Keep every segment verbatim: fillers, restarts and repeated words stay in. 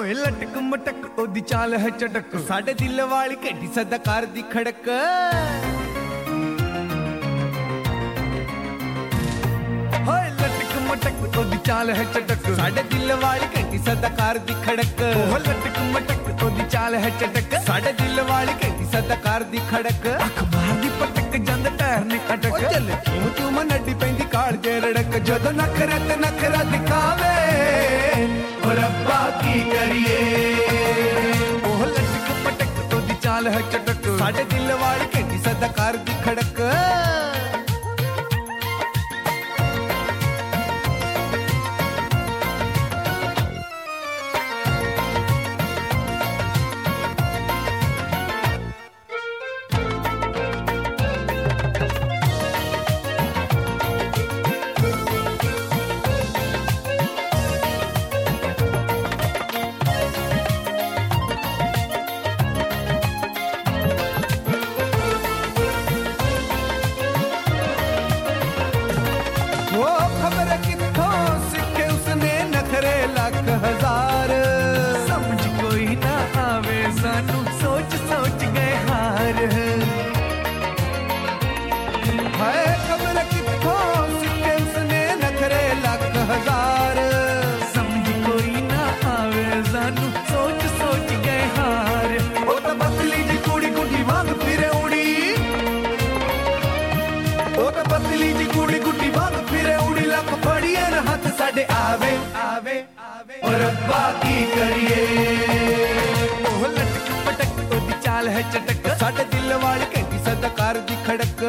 ਹੋਏ ਲਟਕ ਮਟਕ ਉਹਦੀ ਚਾਲ ਹੈ ਚਟਕ ਸਾਡੇ ਦਿਲ ਵਾਲੀ ਘੰਟੀ ਸਦਾ ਕਰਦੀ ਖੜਕ ਹੋਏ ਲਟਕ ਮਟਕ ਉਹਦੀ ਚਾਲ ਹੈ ਚਟਕ ਸਾਡੇ ਦਿਲ ਵਾਲੀ ਘੰਟੀ ਸਦਾ ਕਰਦੀ ਖੜਕ ਉਹ ਲਟਕ ਮਟਕ ਉਹਦੀ ਚਾਲ ਹੈ ਚਟਕ ਸਾਡੇ ਦਿਲ ਵਾਲੀ ਘੰਟੀ ਸਦਾ ਕਰਦੀ ਖੜਕ ਅੱਖ ਮਾਰਦੀ ਪਟਕ ਜੰਦ ਪੈਰ ਨੇ ਅਟਕ ਚੱਲ ਚੂੰ ਚੂੰ ਨੱਡੀ ਪੈਂਦੀ ਕਾਲ ਜੇ ਰੜਕ ਜਦੋਂ ਨਖਰੇ ਤੇ ਨਖਰਾ ਦਿਖਾਵੇ ਓ ਰੱਬਾ ਕੀ ਕਰੀਏ ਉਹ ਲਟਕ ਪਟਕ ਉਹਦੀ ਚਾਲ ਹੈ ਚਟਕ ਸਾਡੇ ਦਿਲ ਵਾਲੀ ਘੰਟੀ ਸਦਾ ਕਰਦੀ ਖੜਕ ਲੱਖ ਹਜ਼ਾਰ ਸਮਝ ਕੋਈ ਨਾ ਆਵੇ ਸਾਨੂੰ ਸੋਚ ਸੋਚ ਗਏ ਹਾਰ ਹਾਏ ਖਬਰ ਕਿੱਥੋਂ ਸਿੱਖੇ ਉਸਨੇ ਨਖਰੇ ਲੱਖ ਹਜ਼ਾਰ ਸਮਝ ਕੋਈ ਨਾ ਆਵੇ ਸਾਨੂੰ ਸੋਚ ਸੋਚ ਗਏ ਹਾਰ ਉਹ ਤਾਂ ਪਤਲੀ ਜੀ ਕੁੜੀ ਗੁੱਡੀ ਵਾਂਗ ਫਿਰੇ ਉੜੀ ਉਹ ਤਾਂ ਪਤਲੀ ਜੀ ਕੁੜੀ ਗੁੱਡੀ ਵਾਂਗ ਫਿਰੇ ਉੜੀ ਲੱਖ ਫੜੀਏ ਨਾ ਹੱਥ ਸਾਡੇ ਆਵੇ ਆਵੇ ਓ ਰੱਬਾ ਕੀ ਕਰੀਏ ਉਹ ਲਟਕ ਪਟਕ ਉਹਦੀ ਚਾਲ ਹੈ ਚਟਕ ਸਾਡੇ ਦਿਲ ਵਾਲੀ ਘੰਟੀ ਸਦਾ ਕਰਦੀ ਖੜਕ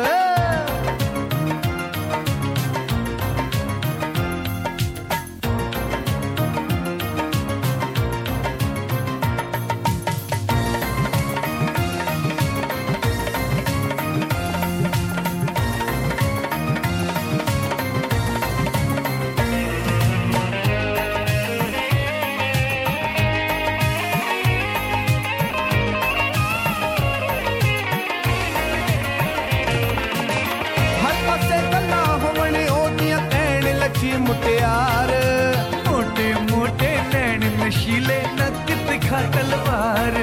ਮੁਟਿਆਰ ਮੋਟੇ ਮੋਟੇ ਨੈਣ ਨਸ਼ੀਲੇ ਨੱਕ ਦਿਖਾ ਤਲਵਾਰ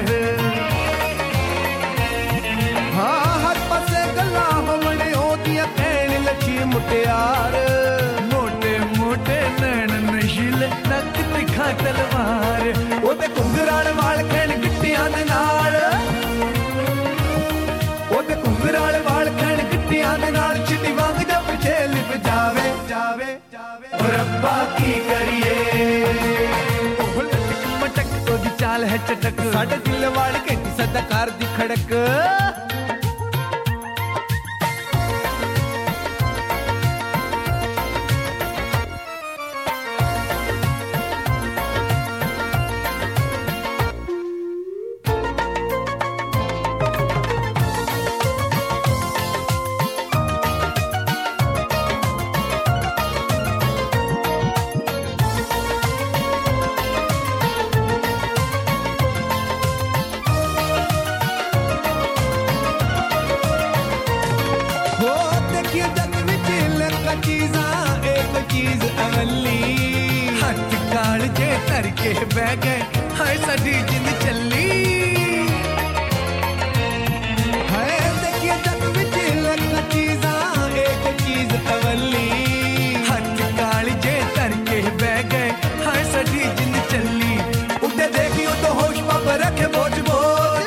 ਹਾਂ ਹਰ ਪਾਸੇ ਗੱਲਾਂ ਹੋਵਣੇ ਉਹਦੀਆਂ ਕਹਿਣ ਲੱਗੀ ਮੁਟਿਆਰ ਮੋਟੇ ਮੋਟੇ ਨੈਣ ਨਸ਼ੀਲੇ ਨੱਕ ਦਿਖਾ ਤਲਵਾਰ ਉਹਦੇ ਘੁੰਗਰਾਲ ਵਾਲ ਖੈਣ ਗਿੱਟਿਆਂ ਦੇ ਨਾਲ ਉਹਦੇ ਘੁੰਗਰਾਲ ਵਾਲ ਖੈਣ ਗਿੱਟਿਆਂ ਦੇ ਨਾਲ ਚਿੱਟੀ ਵਾਂਗ ਜਦ ਪਿੱਛੇ ਲਿਪ ਜਾਵੇ ਜਾਵੇ ਓ ਰੱਬਾ ਕੀ ਕਰੀਏ ਉਹ ਲਟਕ ਮਟਕ ਉਹਦੀ ਚਾਲ ਹੈ ਚਟਕ ਸਾਡੇ ਦਿਲ ਵਾਲੀ ਘੰਟੀ ਸਦਾ ਕਰਦੀ ਖੜਕ चीज अवली हथ काल जे तर के बह गए हाय साडी जिंद चली हाय देखिए जग विच लख चीज़ा एक चीज अवली हथ काल जे तर के बह गए हाय साडी जिंद चली उठे देखियो तो होश पाप रखे बोझ बोझ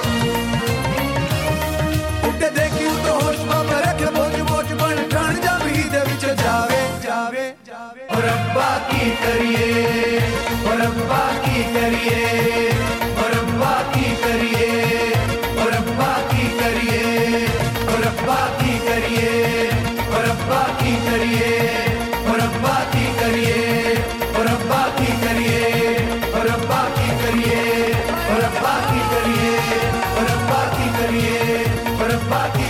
उठे देखियो तो होश पाप रखे बोझ बोझ बन ठण जा भी दे विच जावे जावे ਓ ਰੱਬਾ ਕੀ ਕਰੀਏ ਓ ਰੱਬਾ ਕੀ ਕਰੀਏ ਓ ਰੱਬਾ ਕੀ ਕਰੀਏ ਓ ਰੱਬਾ ਕੀ ਕਰੀਏ ਓ ਰੱਬਾ ਕੀ ਕਰੀਏ ਓ ਰੱਬਾ ਕੀ ਕਰੀਏ ਓ ਰੱਬਾ ਕੀ ਕਰੀਏ ਓ ਰੱਬਾ ਕੀ ਕਰੀਏ ਓ ਰੱਬਾ ਕੀ ਕਰੀਏ ਓ ਰੱਬਾ ਕੀ ਕਰੀਏ ਓ ਰੱਬਾ ਕੀ ਕਰੀਏ ਓ ਰੱਬਾ ਕੀ